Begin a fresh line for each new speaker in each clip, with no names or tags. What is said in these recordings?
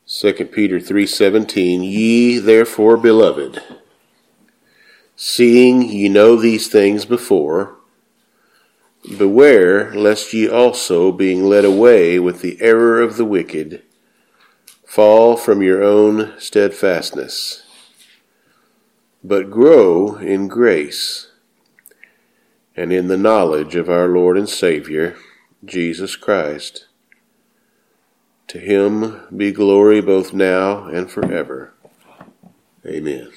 2 Peter 3:17, Ye therefore, beloved, seeing ye know these things before, beware lest ye also, being led away with the error of the wicked, fall from your own steadfastness, but grow in grace and in the knowledge of our Lord and Savior, Jesus Christ. To him be glory both now and forever. Amen.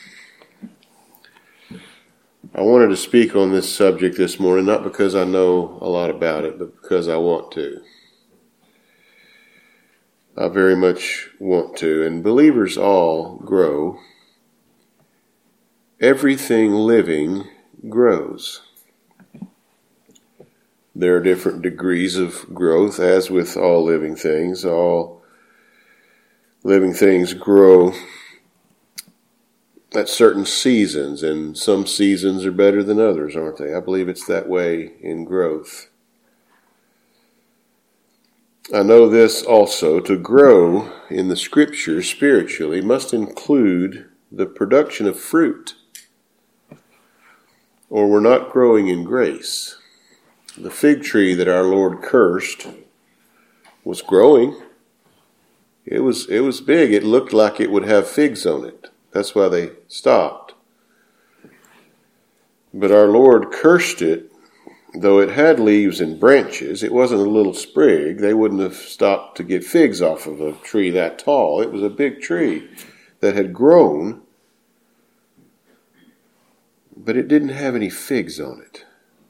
I wanted to speak on this subject this morning, not because I know a lot about it, but because I want to. I very much want to. And believers all grow. Everything living grows. There are different degrees of growth, as with all living things. All living things grow at certain seasons, and some seasons are better than others, aren't they? I believe it's that way in growth. I know this also, to grow in the Scriptures spiritually must include the production of fruit, or we're not growing in grace. The fig tree that our Lord cursed was growing. It was big. It looked like it would have figs on it. That's why they stopped. But our Lord cursed it, though it had leaves and branches. It wasn't a little sprig. They wouldn't have stopped to get figs off of a tree that tall. It was a big tree that had grown, but it didn't have any figs on it.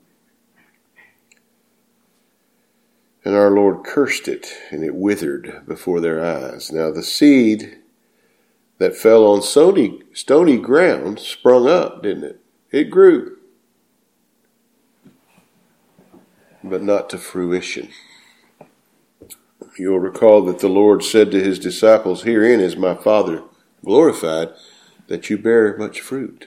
And our Lord cursed it, and it withered before their eyes. Now the seed that fell on stony ground sprung up, didn't it? It grew, but not to fruition. You'll recall that the Lord said to his disciples, Herein is my Father glorified, that you bear much fruit.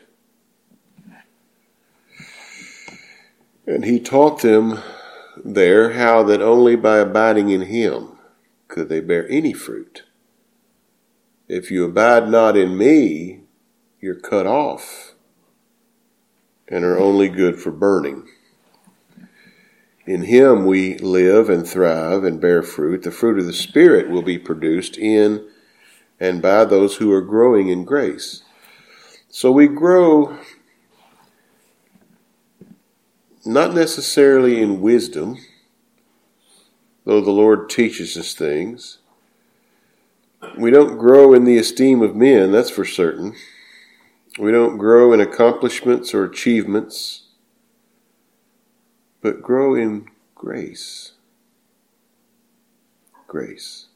And he taught them there how that only by abiding in him could they bear any fruit. If you abide not in me, you're cut off and are only good for burning. In him we live and thrive and bear fruit. The fruit of the Spirit will be produced in and by those who are growing in grace. So we grow not necessarily in wisdom, though the Lord teaches us things. We don't grow in the esteem of men, that's for certain. We don't grow in accomplishments or achievements, but grow in grace. Grace.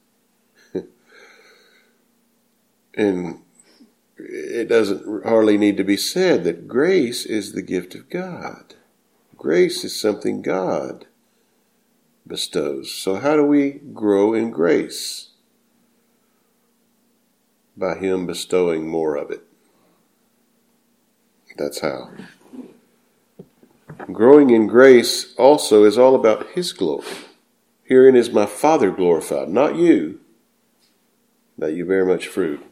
And it doesn't hardly need to be said that grace is the gift of God. Grace is something God bestows. So how do we grow in grace? By him bestowing more of it. That's how. Growing in grace also is all about his glory. Herein is my Father glorified, not you, that you bear much fruit.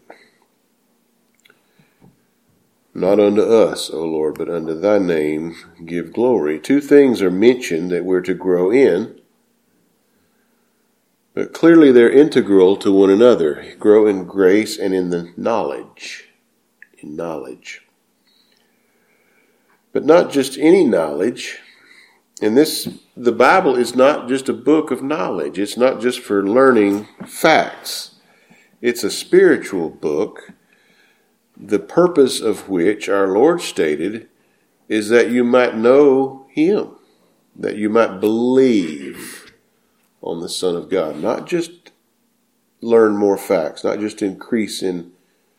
Not unto us, O Lord, but unto thy name give glory. Two things are mentioned that we're to grow in, but clearly they're integral to one another. Grow in grace and in the knowledge. In knowledge. But not just any knowledge. The Bible is not just a book of knowledge. It's not just for learning facts. It's a spiritual book, the purpose of which our Lord stated is that you might know him, that you might believe on the Son of God, not just learn more facts, not just increase in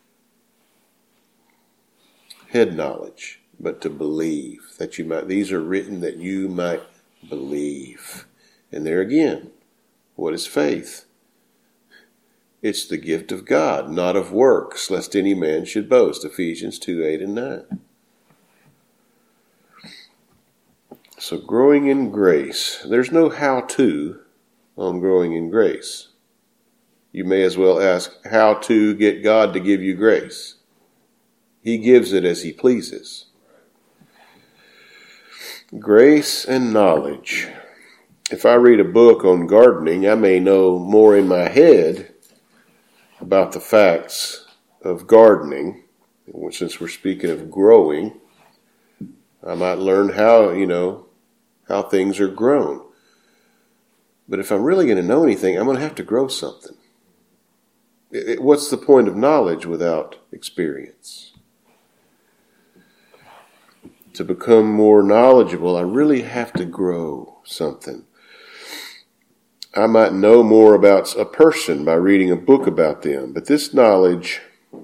head knowledge, but to believe, that you might, these are written that you might believe. And there again, what is faith? It's the gift of God, not of works, lest any man should boast. Ephesians 2:8 and 9. So growing in grace, there's no how-to on growing in grace. you may as well ask how to get God to give you grace. He gives it as he pleases. Grace and knowledge. If I read a book on gardening, I may know more in my head about the facts of gardening. Since we're speaking of growing, I might learn how things are grown. But if I'm really going to know anything, I'm going to have to grow something. What's the point of knowledge without experience? To become more knowledgeable, I really have to grow something. I might know more about a person by reading a book about them, but this knowledge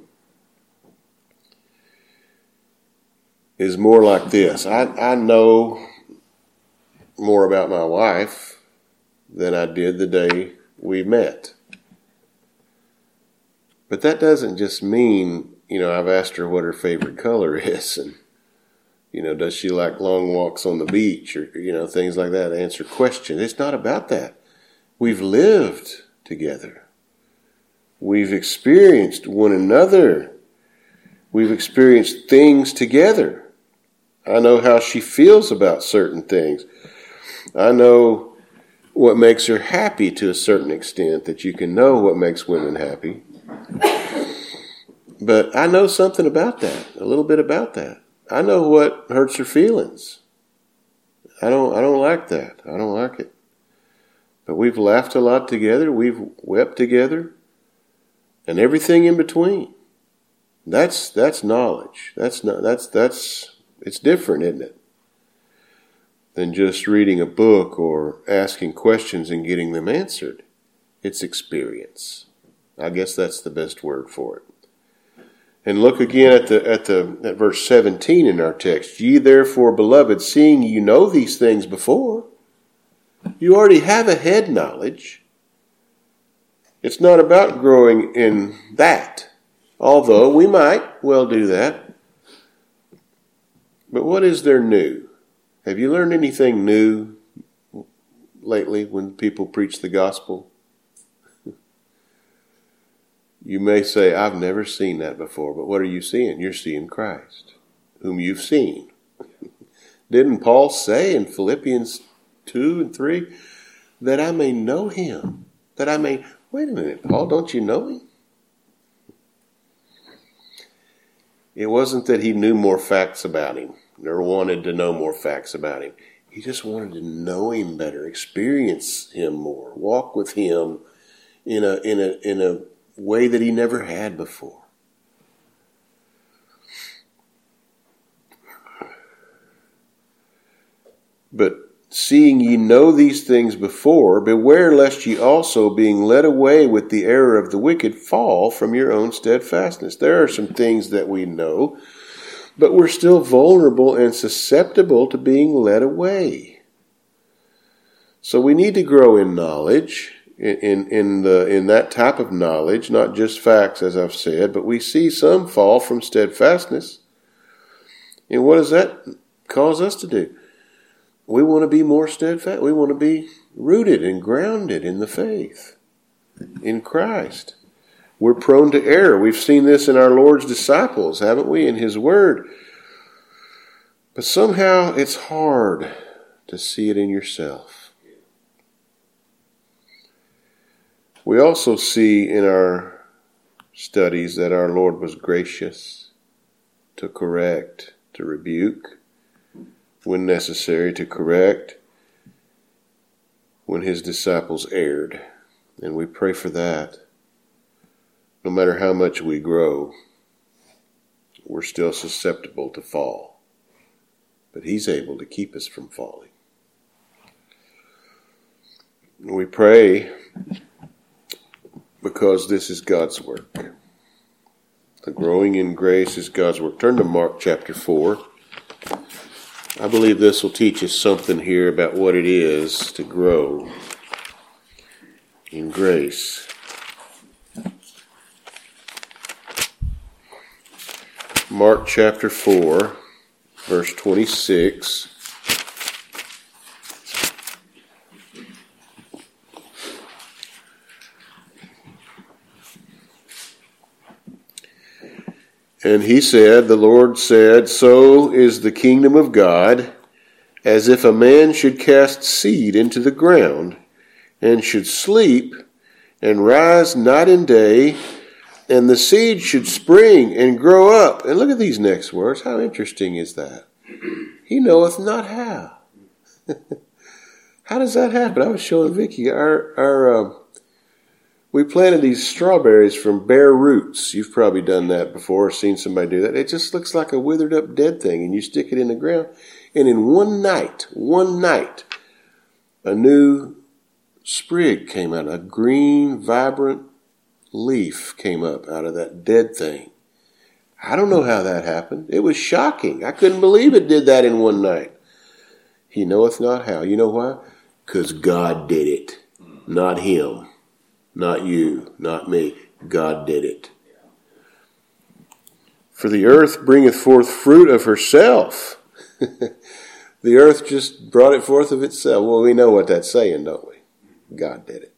is more like this. I know more about my wife than I did the day we met. But that doesn't just mean, I've asked her what her favorite color is, and, does she like long walks on the beach, or, things like that, answer questions. It's not about that. We've lived together. We've experienced one another. We've experienced things together. I know how she feels about certain things. I know what makes her happy to a certain extent, that you can know what makes women happy. But I know something about that, a little bit about that. I know what hurts her feelings. I don't like that. I don't like it. But we've laughed a lot together. We've wept together, and everything in between. That's knowledge. It's different, isn't it? Than just reading a book or asking questions and getting them answered. It's experience. I guess that's the best word for it. And look again at verse 17 in our text. Ye therefore, beloved, seeing you know these things before. You already have a head knowledge. It's not about growing in that, although we might well do that. But what is there new? Have you learned anything new lately when people preach the gospel? You may say, I've never seen that before, but what are you seeing? You're seeing Christ, whom you've seen. Didn't Paul say in Philippians 2 and 3, that I may know him, wait a minute, Paul, don't you know him? It wasn't that he knew more facts about him, or wanted to know more facts about him. He just wanted to know him better, experience him more, walk with him in a way that he never had before. But seeing ye know these things before, beware lest ye also, being led away with the error of the wicked, fall from your own steadfastness. There are some things that we know, but we're still vulnerable and susceptible to being led away. So we need to grow in knowledge, in that type of knowledge, not just facts, as I've said, but we see some fall from steadfastness. And what does that cause us to do? We want to be more steadfast. We want to be rooted and grounded in the faith, in Christ. We're prone to error. We've seen this in our Lord's disciples, haven't we, in His Word? But somehow it's hard to see it in yourself. We also see in our studies that our Lord was gracious to correct, to rebuke, when necessary, to correct, when His disciples erred. And we pray for that. No matter how much we grow, we're still susceptible to fall. But He's able to keep us from falling. We pray because this is God's work. The growing in grace is God's work. Turn to Mark chapter 4. I believe this will teach us something here about what it is to grow in grace. Mark chapter 4, verse 26. And he said, the Lord said, so is the kingdom of God, as if a man should cast seed into the ground, and should sleep, and rise night and day, and the seed should spring and grow up. And look at these next words. How interesting is that? He knoweth not how. How does that happen? I was showing Vicky we planted these strawberries from bare roots. You've probably done that before, seen somebody do that. It just looks like a withered up dead thing, and you stick it in the ground. And in one night, a new sprig came out. A green, vibrant leaf came up out of that dead thing. I don't know how that happened. It was shocking. I couldn't believe it did that in one night. He knoweth not how. You know why? Because God did it, not him. Not you, not me. God did it. For the earth bringeth forth fruit of herself. The earth just brought it forth of itself. Well, we know what that's saying, don't we? God did it.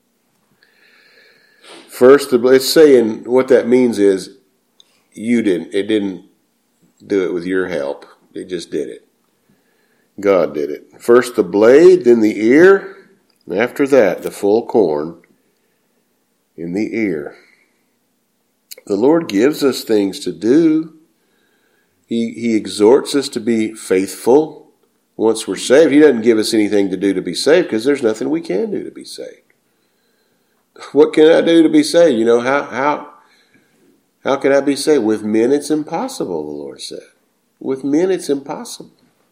First, it's saying what that means is it didn't do it with your help. It just did it. God did it. First the blade, then the ear, and after that the full corn in the ear. The Lord gives us things to do. He exhorts us to be faithful once we're saved. He doesn't give us anything to do to be saved because there's nothing we can do to be saved. What can I do to be saved? You know, how can I be saved? With men it's impossible, the Lord said. With men it's impossible.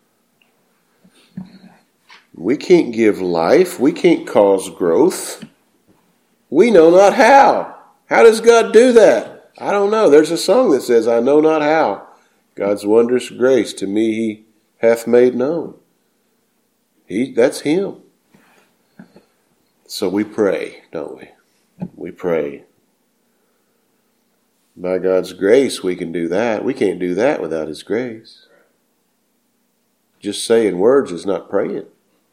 We can't give life. We can't cause growth. We know not how. How does God do that? I don't know. There's a song that says, I know not how. God's wondrous grace to me he hath made known. That's him. So we pray, don't we? We pray. By God's grace we can do that. We can't do that without his grace. Just saying words is not praying.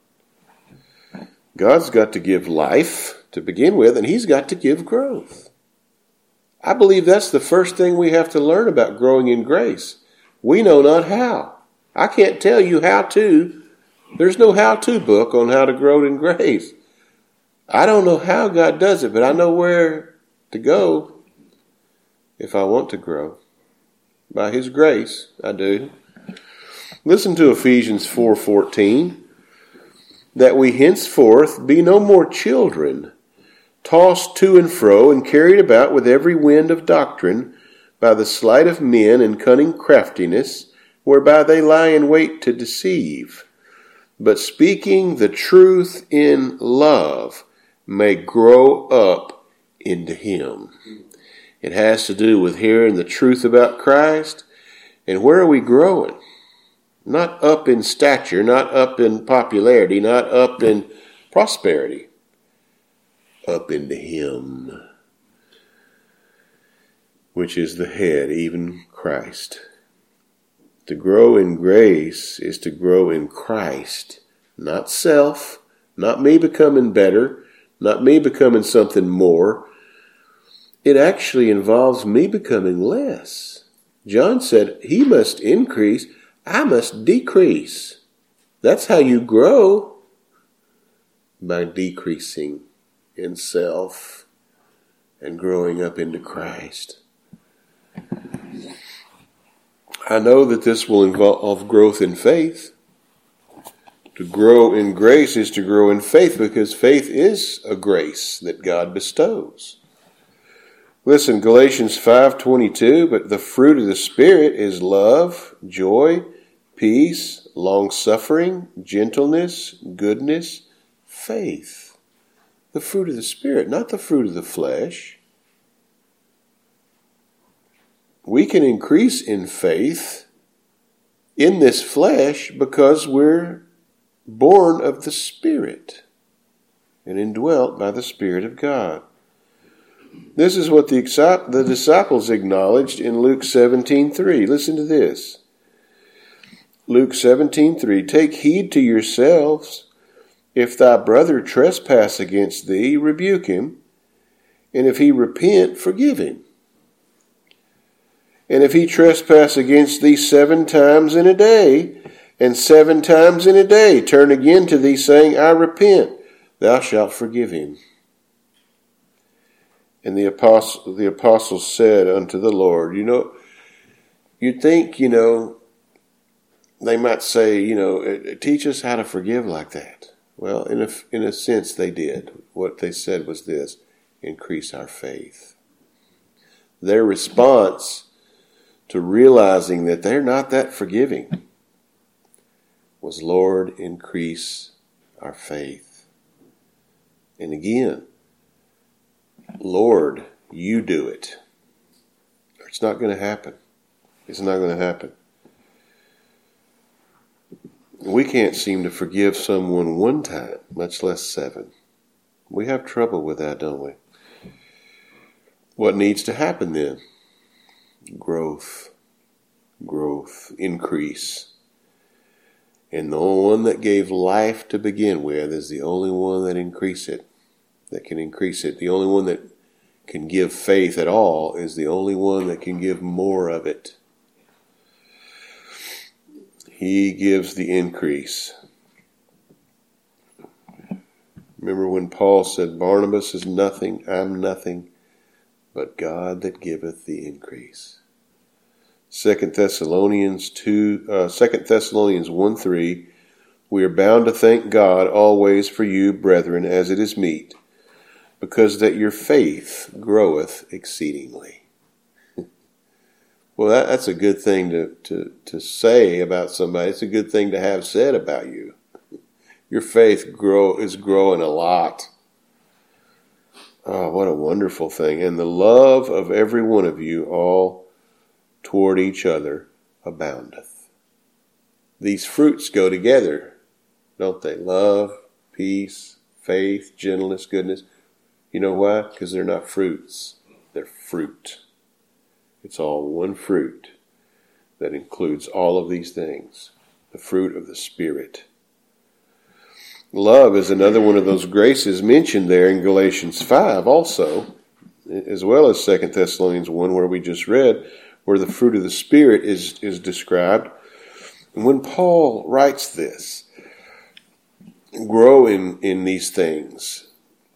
God's got to give life to begin with, and he's got to give growth. I believe that's the first thing we have to learn about growing in grace. We know not how. I can't tell you how to. There's no how-to book on how to grow in grace. I don't know how God does it, but I know where to go if I want to grow. By his grace, I do. Listen to Ephesians 4:14. That we henceforth be no more children, tossed to and fro and carried about with every wind of doctrine by the sleight of men and cunning craftiness, whereby they lie in wait to deceive. But speaking the truth in love may grow up into him. It has to do with hearing the truth about Christ. And where are we growing? Not up in stature, not up in popularity, not up in prosperity. Up into him, which is the head, even Christ. To grow in grace is to grow in Christ, not self, not me becoming better, not me becoming something more. It actually involves me becoming less. John said, he must increase, I must decrease. That's how you grow, by decreasing in self and growing up into Christ. I know that this will involve growth in faith. To grow in grace is to grow in faith, because faith is a grace that God bestows. Listen, Galatians 5:22, but the fruit of the Spirit is love, joy, peace, long-suffering, gentleness, goodness, faith. The fruit of the Spirit, not the fruit of the flesh. We can increase in faith in this flesh because we're born of the Spirit and indwelt by the Spirit of God. This is what the disciples acknowledged in Luke 17:3. Listen to this. Luke 17:3. Take heed to yourselves. If thy brother trespass against thee, rebuke him. And if he repent, forgive him. And if he trespass against thee 7 times in a day, and 7 times in a day turn again to thee, saying, I repent, thou shalt forgive him. And the apostles said unto the Lord, you'd think, they might say, teach us how to forgive like that. Well, in a sense they did. What they said was this: increase our faith. Their response to realizing that they're not that forgiving was, Lord, increase our faith. And again, Lord, you do it. It's not going to happen. It's not going to happen. We can't seem to forgive someone 1 time, much less 7. We have trouble with that, don't we? What needs to happen then? Growth, increase. And the only one that gave life to begin with is the only one that can increase it. The only one that can give faith at all is the only one that can give more of it. He gives the increase. Remember when Paul said, Barnabas is nothing, I'm nothing, but God that giveth the increase. 2 Thessalonians 1:3, we are bound to thank God always for you, brethren, as it is meet, because that your faith groweth exceedingly. Well, that's a good thing to say about somebody. It's a good thing to have said about you. Your faith is growing a lot. Oh, what a wonderful thing. And the love of every one of you all toward each other aboundeth. These fruits go together, don't they? Love, peace, faith, gentleness, goodness. You know why? Because they're not fruits. They're fruit. It's all one fruit that includes all of these things. The fruit of the Spirit. Love is another one of those graces mentioned there in Galatians 5 also, as well as 2 Thessalonians 1 where we just read, where the fruit of the Spirit is described. And when Paul writes this, grow in these things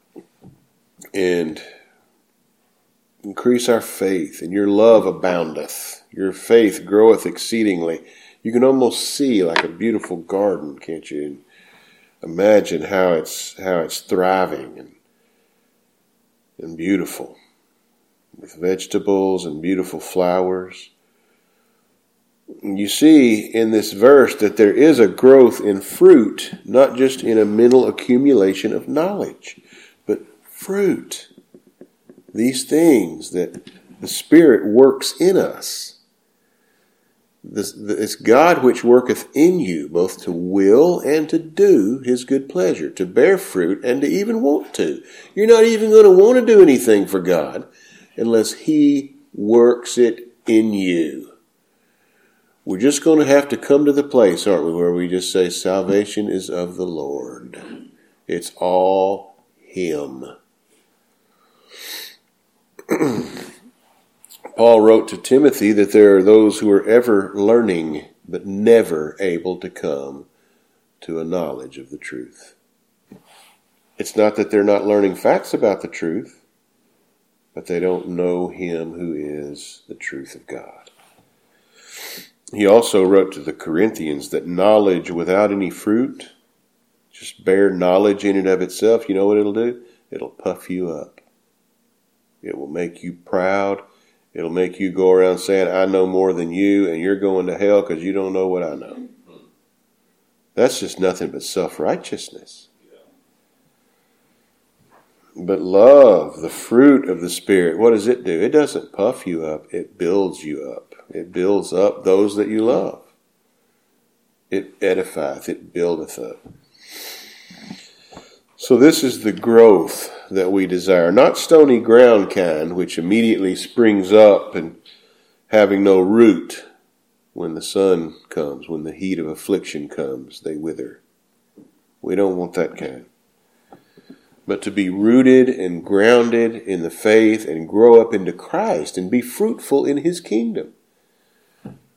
and increase our faith, and your love aboundeth. Your faith groweth exceedingly. You can almost see like a beautiful garden, can't you? And imagine how it's thriving and beautiful, with vegetables and beautiful flowers. And you see in this verse that there is a growth in fruit, not just in a mental accumulation of knowledge, but fruit. These things that the Spirit works in us. It's God which worketh in you, both to will and to do His good pleasure, to bear fruit and to even want to. You're not even going to want to do anything for God unless He works it in you. We're just going to have to come to the place, aren't we, where we just say salvation is of the Lord. It's all Him. Paul wrote to Timothy that there are those who are ever learning but never able to come to a knowledge of the truth. It's not that they're not learning facts about the truth, but they don't know Him who is the truth of God. He also wrote to the Corinthians that knowledge without any fruit, just bare knowledge in and of itself, you know what it'll do? It'll puff you up. It will make you proud. It'll make you go around saying, I know more than you, and you're going to hell because you don't know what I know. That's just nothing but self-righteousness. But love, the fruit of the Spirit, what does it do? It doesn't puff you up. It builds you up. It builds up those that you love. It edifieth, it buildeth up. So this is the growth that we desire. Not stony ground kind, which immediately springs up and having no root. When the sun comes, when the heat of affliction comes, they wither. We don't want that kind. But to be rooted and grounded in the faith and grow up into Christ and be fruitful in His kingdom.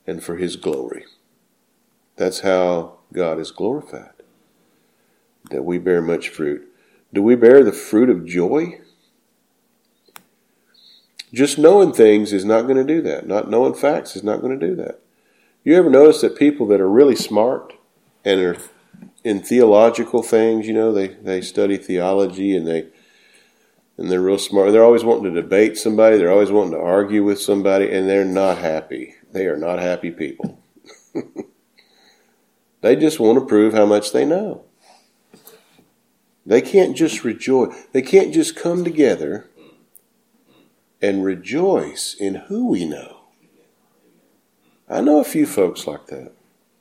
and for His glory. That's how God is glorified, that we bear much fruit. Do we bear the fruit of joy? Just knowing things is not going to do that. Not knowing facts is not going to do that. You ever notice that people that are really smart and are in theological things, they study theology and they're real smart. They're always wanting to debate somebody. They're always wanting to argue with somebody, and they're not happy. They are not happy people. They just want to prove how much they know. They can't just rejoice. They can't just come together and rejoice in who we know. I know a few folks like that.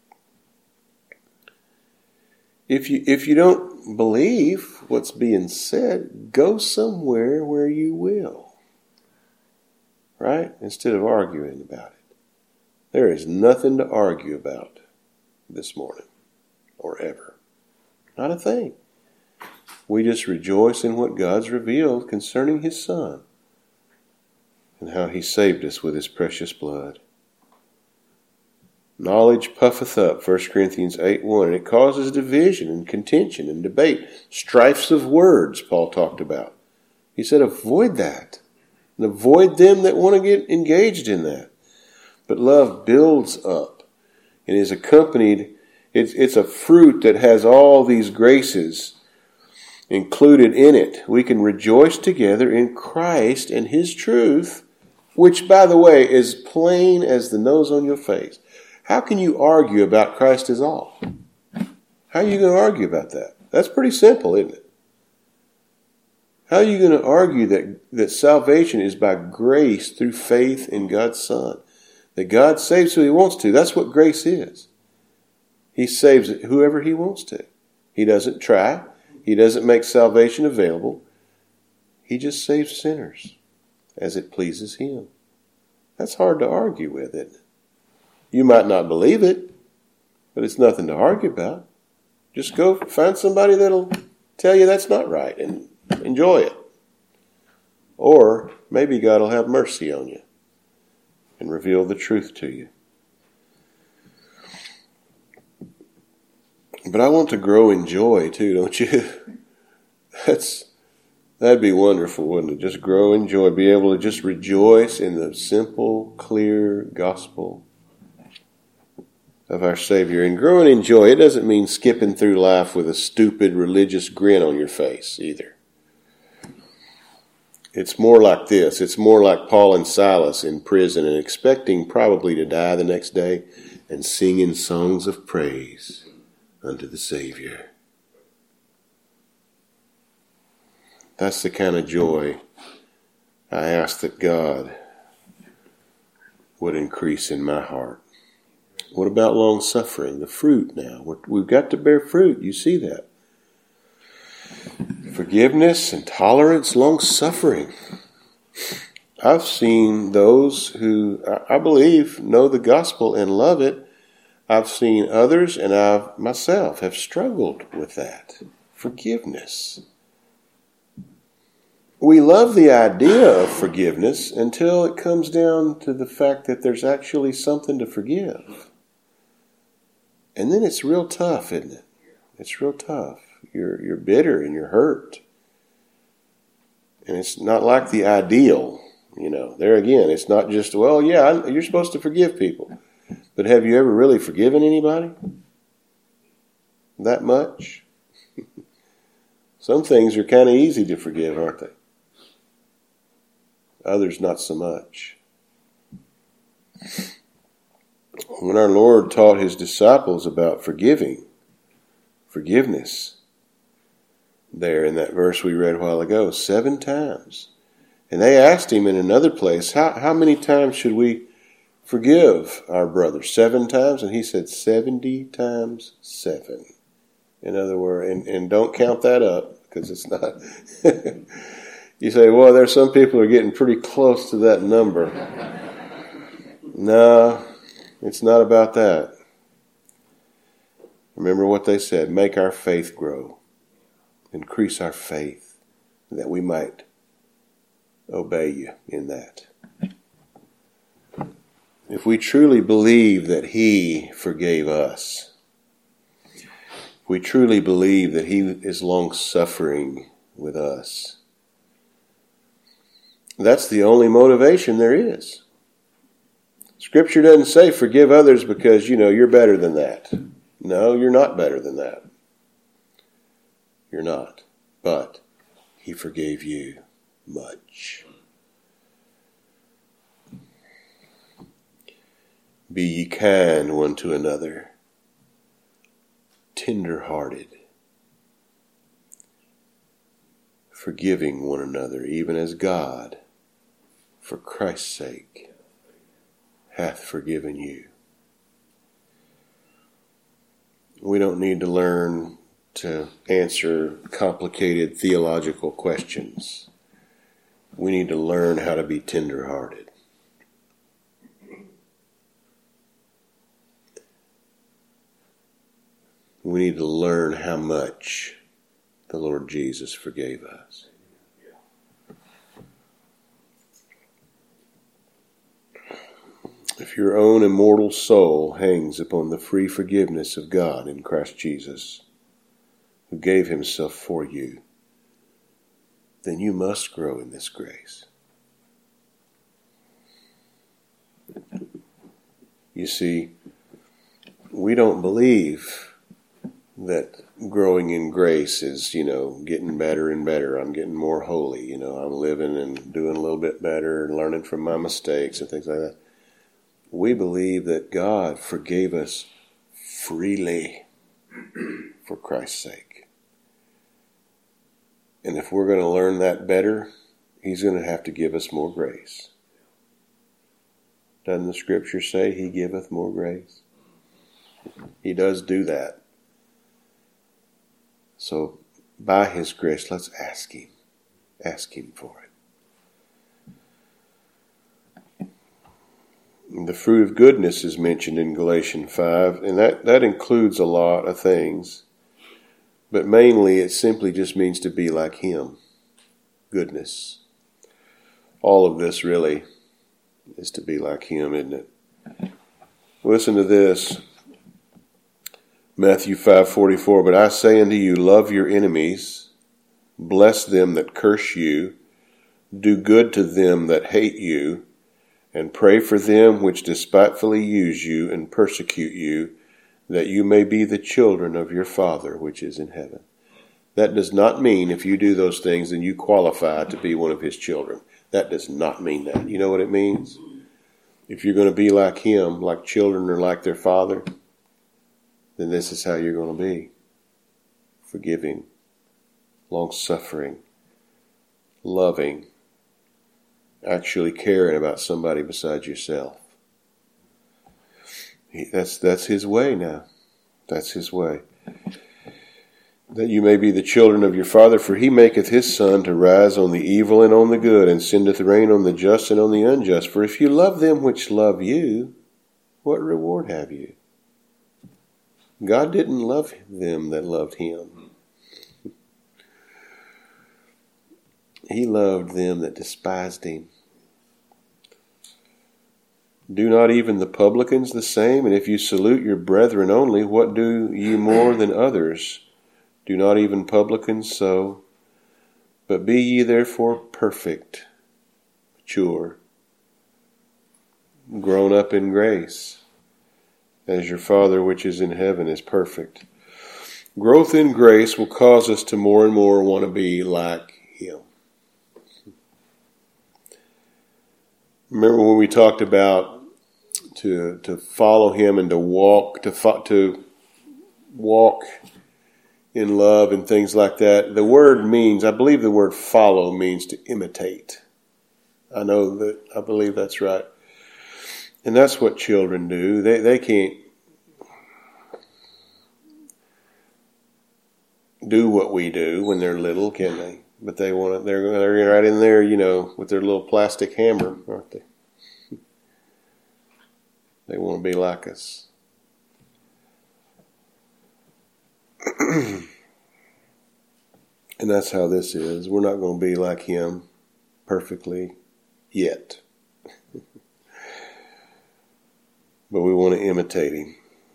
If you don't believe what's being said, go somewhere where you will. Right? Instead of arguing about it. There is nothing to argue about this morning or ever. Not a thing. We just rejoice in what God's revealed concerning His Son and how He saved us with His precious blood. Knowledge puffeth up, 1 Corinthians 8:1, and it causes division and contention and debate, strifes of words, Paul talked about. He said avoid that, and avoid them that want to get engaged in that. But love builds up and is accompanied, it's a fruit that has all these graces included in it. We can rejoice together in Christ and His truth, which, by the way, is plain as the nose on your face. How can you argue about Christ is all? How are you going to argue about that? That's pretty simple, isn't it? How are you going to argue that salvation is by grace through faith in God's Son? That God saves who He wants to. That's what grace is. He saves whoever He wants to. He doesn't try. He doesn't make salvation available. He just saves sinners as it pleases Him. That's hard to argue with, isn't it? You might not believe it, but it's nothing to argue about. Just go find somebody that'll tell you that's not right and enjoy it. Or maybe God will have mercy on you and reveal the truth to you. But I want to grow in joy too, don't you? That'd be wonderful, wouldn't it? Just grow in joy, be able to just rejoice in the simple, clear gospel of our Savior. And growing in joy, it doesn't mean skipping through life with a stupid religious grin on your face either. It's more like this. It's more like Paul and Silas in prison and expecting probably to die the next day and singing songs of praise unto the Savior. That's the kind of joy I ask that God would increase in my heart. What about long suffering? The fruit now. We've got to bear fruit. You see that. Forgiveness and tolerance, long suffering. I've seen those who, I believe, know the gospel and love it. I've seen others, and I myself have struggled with that. Forgiveness. We love the idea of forgiveness until it comes down to the fact that there's actually something to forgive. And then it's real tough, isn't it? It's real tough. You're bitter and you're hurt. And it's not like the ideal, There again, it's not just, you're supposed to forgive people. But have you ever really forgiven anybody? That much? Some things are kind of easy to forgive, aren't they? Others not so much. When our Lord taught His disciples about forgivness, there in that verse we read a while ago, 7 times. And they asked Him in another place, how many times should we forgive our brother? 7 times? And He said 70 times 7. In other words, and don't count that up, because it's not. You say, well, there's some people who are getting pretty close to that number. No, it's not about that. Remember what they said, make our faith grow. Increase our faith, that we might obey You in that. if we truly believe that He forgave us, if we truly believe that He is long-suffering with us, that's the only motivation there is. Scripture doesn't say forgive others because, you're better than that. No, you're not better than that. You're not. But He forgave you much. Be ye kind one to another, tender-hearted, forgiving one another, even as God, for Christ's sake, hath forgiven you. We don't need to learn to answer complicated theological questions. We need to learn how to be tender-hearted. We need to learn how much the Lord Jesus forgave us. If your own immortal soul hangs upon the free forgiveness of God in Christ Jesus, who gave Himself for you, then you must grow in this grace. You see, we don't believe that growing in grace is, getting better and better. I'm getting more holy. I'm living and doing a little bit better and learning from my mistakes and things like that. We believe that God forgave us freely for Christ's sake. And if we're going to learn that better, He's going to have to give us more grace. Doesn't the Scripture say He giveth more grace? He does do that. So by His grace, let's ask Him. Ask Him for it. The fruit of goodness is mentioned in Galatians 5, and that includes a lot of things. But mainly it simply just means to be like Him. Goodness. All of this really is to be like Him, isn't it? Listen to this. Matthew 5:44, but I say unto you, love your enemies, bless them that curse you, do good to them that hate you, and pray for them which despitefully use you and persecute you, that you may be the children of your Father which is in heaven. That does not mean if you do those things, then you qualify to be one of His children. That does not mean that. You know what it means? If you're going to be like Him, like children are like their Father, then this is how you're going to be. Forgiving, long-suffering, loving, actually caring about somebody besides yourself. That's His way now. That's His way. That you may be the children of your Father, for He maketh His sun to rise on the evil and on the good, and sendeth rain on the just and on the unjust. For if you love them which love you, what reward have you? God didn't love them that loved Him. He loved them that despised Him. Do not even the publicans the same? And if you salute your brethren only, what do ye more than others? Do not even publicans so? But be ye therefore perfect, mature, grown up in grace, as your Father which is in heaven is perfect. Growth in grace will cause us to more and more want to be like Him. Remember when we talked about to follow Him and to walk in love and things like that. The word means, I believe the word follow means to imitate. I believe that's right. And that's what children do. They can't do what we do when they're little, can they? But they're right in there, with their little plastic hammer, aren't they? They want to be like us. And that's how this is. We're not going to be like Him perfectly yet. but we want to imitate him.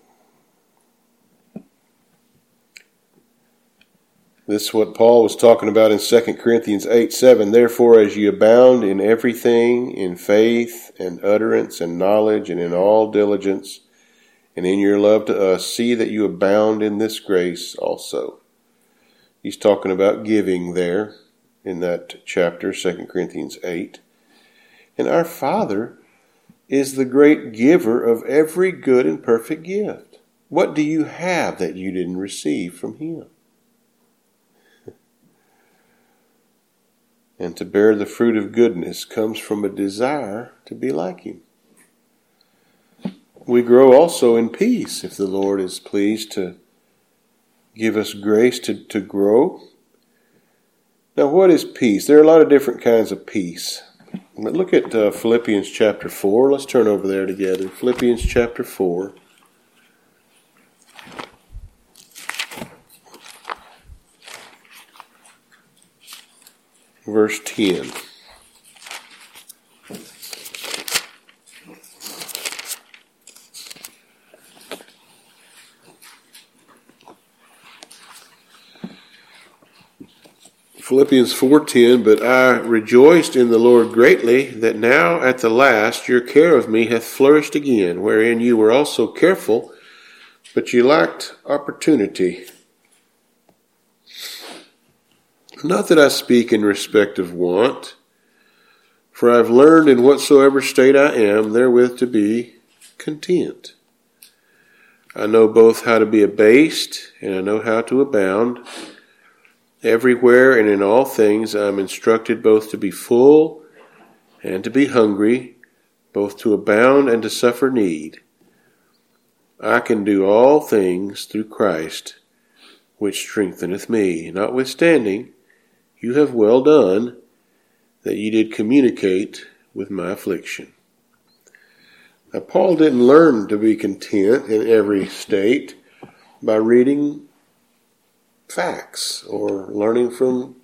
This is what Paul was talking about in 2 Corinthians 8:7. Therefore, as ye abound in everything, in faith and utterance and knowledge and in all diligence, and in your love to us, see that you abound in this grace also. He's talking about giving there in that chapter, 2 Corinthians 8. And our Father is the great giver of every good and perfect gift. What do you have that you didn't receive from him? And to bear the fruit of goodness comes from a desire to be like him. We grow also in peace if the Lord is pleased to give us grace to grow. Now, what is peace? There are a lot of different kinds of peace. But look at Philippians chapter 4. Let's turn over there together. Philippians chapter 4. Verse 10. Philippians 4:10, but I rejoiced in the Lord greatly, that now at the last your care of me hath flourished again, wherein you were also careful, but ye lacked opportunity. Not that I speak in respect of want, for I have learned in whatsoever state I am, therewith to be content. I know both how to be abased, and I know how to abound. Everywhere and in all things I am instructed both to be full and to be hungry, both to abound and to suffer need. I can do all things through Christ, which strengtheneth me. Notwithstanding, you have well done that ye did communicate with my affliction. Now, Paul didn't learn to be content in every state by reading facts or learning from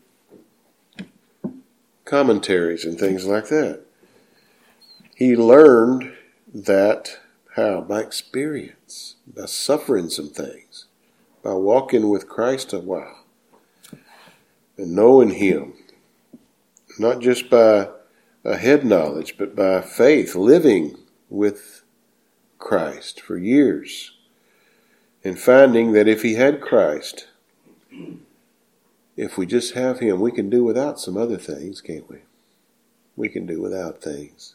commentaries and things like that. He learned that how? By experience, by suffering some things, by walking with Christ a while and knowing him, not just by a head knowledge, but by faith, living with Christ for years and finding that if he had Christ, if we just have him, we can do without some other things, can't we? We can do without things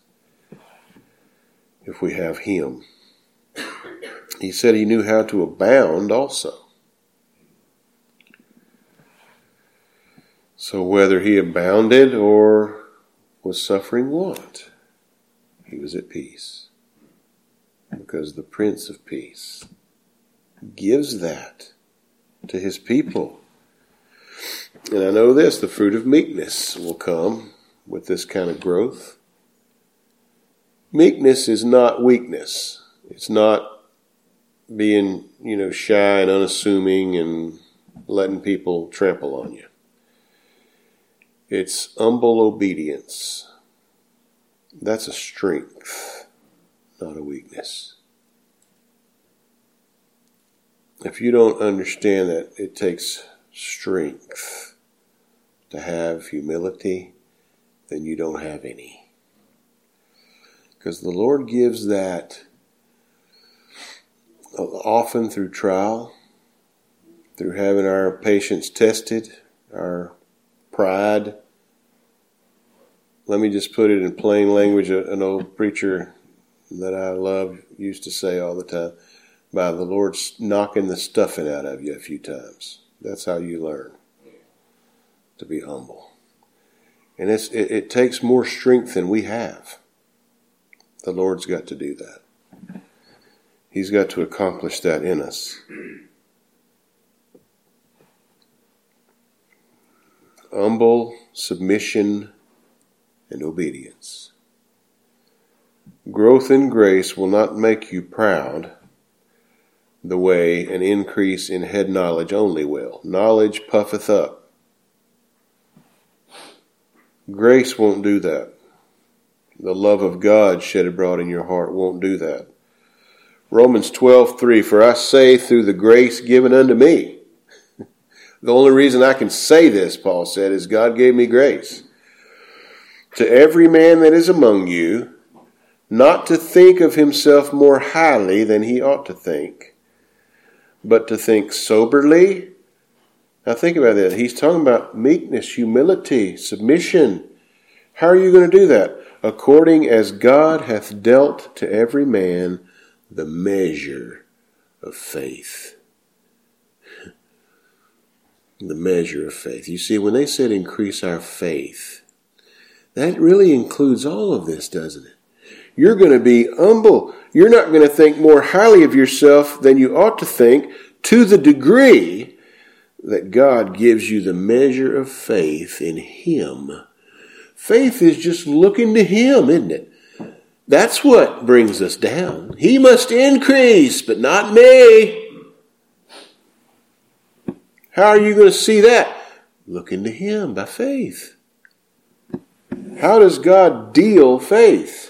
if we have him. He said he knew how to abound also. So whether he abounded or was suffering want, he was at peace. Because the Prince of Peace gives that to his people. And I know this, the fruit of meekness will come with this kind of growth. Meekness is not weakness. It's not being, shy and unassuming and letting people trample on you. It's humble obedience. That's a strength, not a weakness. If you don't understand that it takes strength to have humility, then you don't have any. Because the Lord gives that often through trial, through having our patience tested, our pride. Let me just put it in plain language. An old preacher that I love used to say all the time, by the Lord knocking the stuffing out of you a few times. That's how you learn to be humble. And it takes more strength than we have. The Lord's got to do that. He's got to accomplish that in us. Humble submission and obedience. Growth in grace will not make you proud the way an increase in head knowledge only will. Knowledge puffeth up. Grace won't do that. The love of God shed abroad in your heart won't do that. Romans 12:3, for I say through the grace given unto me. The only reason I can say this, Paul said, is God gave me grace. To every man that is among you, not to think of himself more highly than he ought to think, but to think soberly. Now think about that. He's talking about meekness, humility, submission. How are you going to do that? According as God hath dealt to every man the measure of faith. The measure of faith. You see, when they said increase our faith, that really includes all of this, doesn't it? You're going to be humble. You're not going to think more highly of yourself than you ought to think, to the degree that God gives you the measure of faith in Him. Faith is just looking to Him, isn't it? That's what brings us down. He must increase, but not me. How are you going to see that? Looking to Him by faith. How does God deal faith?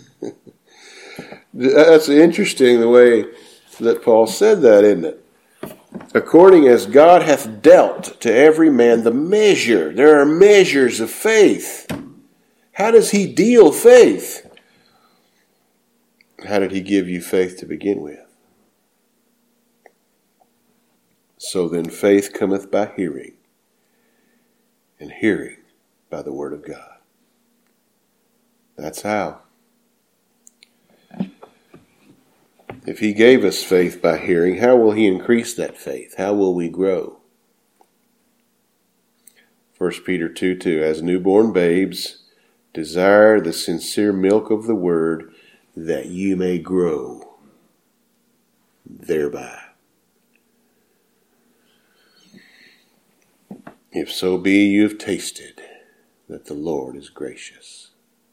That's interesting the way that Paul said that, isn't it? According as God hath dealt to every man the measure. There are measures of faith. How does He deal faith? How did He give you faith to begin with? So then faith cometh by hearing, and hearing by the word of God. That's how. If He gave us faith by hearing, how will He increase that faith? How will we grow? 1 Peter 2:2, as newborn babes, desire the sincere milk of the word, that you may grow thereby. If so be you have tasted that the Lord is gracious.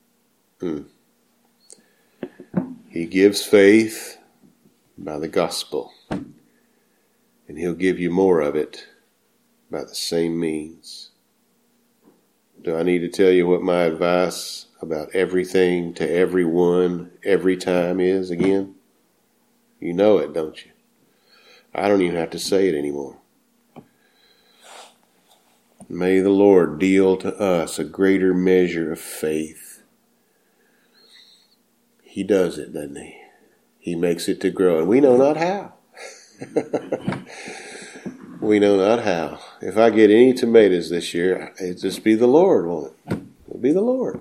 He gives faith by the gospel, and He'll give you more of it by the same means. Do I need to tell you what my advice about everything to everyone every time is again? You know it, don't you? I don't even have to say it anymore. May the Lord deal to us a greater measure of faith. He does it, doesn't He? He makes it to grow, and we know not how. We know not how. If I get any tomatoes this year, it'll just be the Lord, won't it? It'll be the Lord.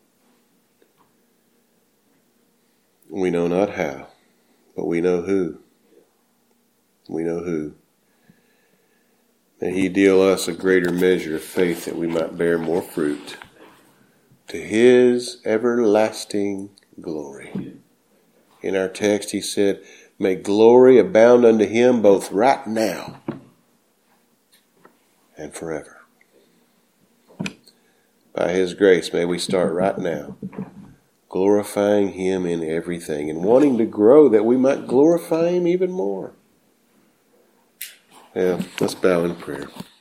We know not how, but we know who. We know who. May He deal us a greater measure of faith that we might bear more fruit to His everlasting glory. In our text He said, may glory abound unto Him both right now and forever. By His grace, may we start right now, glorifying Him in everything and wanting to grow that we might glorify Him even more. Yeah, let's bow in prayer.